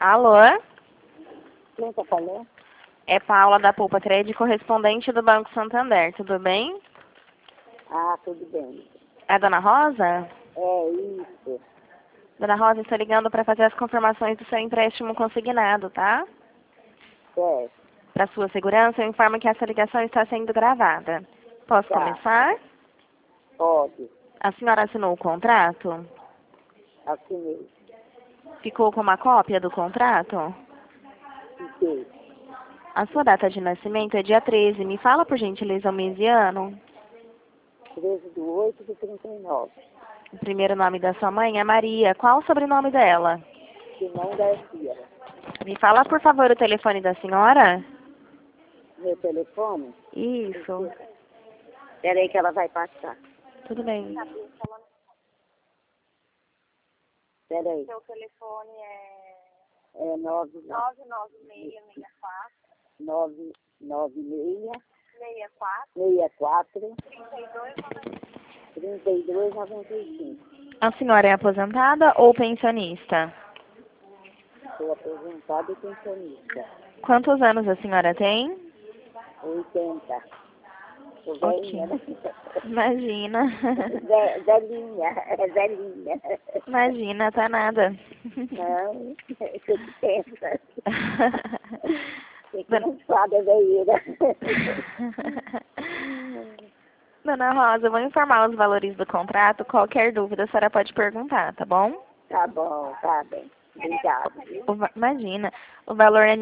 Alô? Quem tá falando? É Paula da Poupa Trade, correspondente do Banco Santander, tudo bem? Ah, tudo bem. É a Dona Rosa? É isso. Dona Rosa, estou ligando para fazer as confirmações do seu empréstimo consignado, tá? Certo. Para sua segurança, eu informo que essa ligação está sendo gravada. Posso Tá. começar? Pode. A senhora assinou o contrato? Assinei. Ficou com uma cópia do contrato? Fiquei. A sua data de nascimento é dia 13. Me fala, por gentileza, o mês e ano. 13/8/39. O primeiro nome da sua mãe é Maria. Qual o sobrenome dela? Simão Garcia. Me fala, por favor, o telefone da senhora. Meu telefone? Isso. Peraí que ela vai passar. Tudo bem. Peraí. Seu telefone é É 99664 996 62 3295. A senhora é aposentada ou pensionista? Sou aposentado e pensionista. Quantos anos a senhora tem? 80. Sou Ok. velhinha, né? Imagina. Velhinha, é velhinha. Imagina, tá nada. Não, você que pensa. Você que não sabe a velheira. Dona Rosa, eu vou informar os valores do contrato. Qualquer dúvida a senhora pode perguntar, tá bom? Tá bom, tá bem. Obrigado. Viu? Imagina, o valor é R$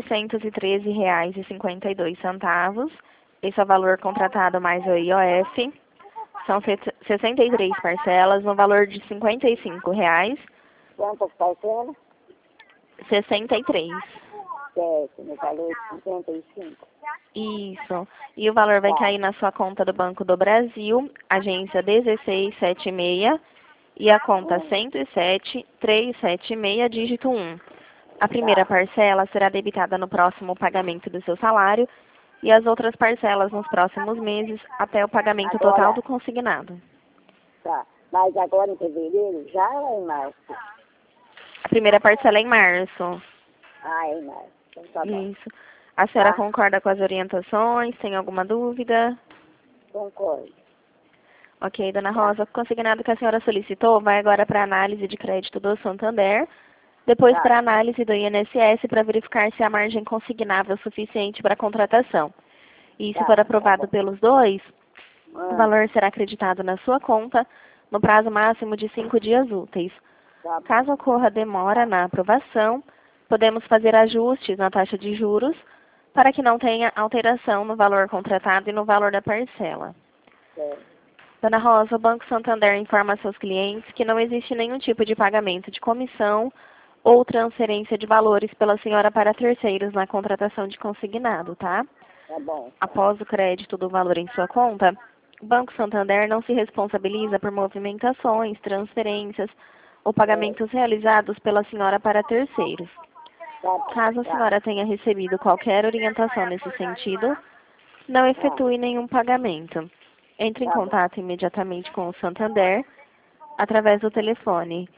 1.913,52. Esse é o valor contratado mais o IOF. São 63 parcelas, no valor de R$ 55,00. Quantas parcelas? 63. Certo, no valor de 55. Isso. E o valor vai Tá. cair na sua conta do Banco do Brasil, agência 1676 e a conta 107-376, dígito 1. A primeira parcela será debitada no próximo pagamento do seu salário e as outras parcelas nos próximos meses até o pagamento total do consignado. Tá. Mas agora em fevereiro já ou é em março? A primeira parcela é em março. Ah, é em março. Então tá bom. Isso. A senhora Tá. concorda com as orientações? Tem alguma dúvida? Concordo. Ok, dona Rosa, o consignado que a senhora solicitou vai agora para análise de crédito do Santander, depois Tá. para análise do INSS para verificar se a margem consignável é suficiente para a contratação. E se Tá, for tá aprovado bom. pelos dois, o Ah, valor será acreditado na sua conta no prazo máximo de 5 dias úteis. tá bom. Caso ocorra demora na aprovação, podemos fazer ajustes na taxa de juros para que não tenha alteração no valor contratado e no valor da parcela. Certo. Dona Rosa, o Banco Santander informa a seus clientes que não existe nenhum tipo de pagamento de comissão ou transferência de valores pela senhora para terceiros na contratação de consignado, tá? Tá bom. Após o crédito do valor em sua conta, o Banco Santander não se responsabiliza por movimentações, transferências ou pagamentos realizados pela senhora para terceiros. Tá, Caso a tá, senhora tenha recebido qualquer orientação nesse sentido, não efetue nenhum pagamento. Entre em tá bom. contato imediatamente com o Santander através do telefone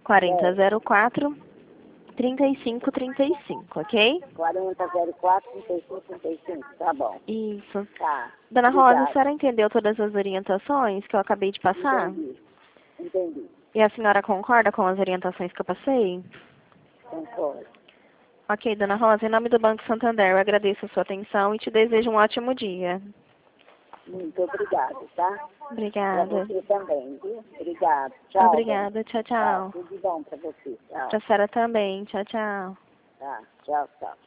4004-3535, ok? 40/04/3535. Tá bom. Isso. Tá. Dona Rosa, a Obrigado. senhora entendeu todas as orientações que eu acabei de passar? Entendi. Entendi. E a senhora concorda com as orientações que eu passei? Concordo. Ok, Dona Rosa, em nome do Banco Santander, eu agradeço a sua atenção e te desejo um ótimo dia. Muito obrigado, tá? Pra Obrigada. você também, viu? Obrigado. Tchau. Obrigada. Tchau, Tá, tchau. tudo de bom pra você. Tchau. Pra senhora também. Tchau, tchau. Tá. Tchau, tchau.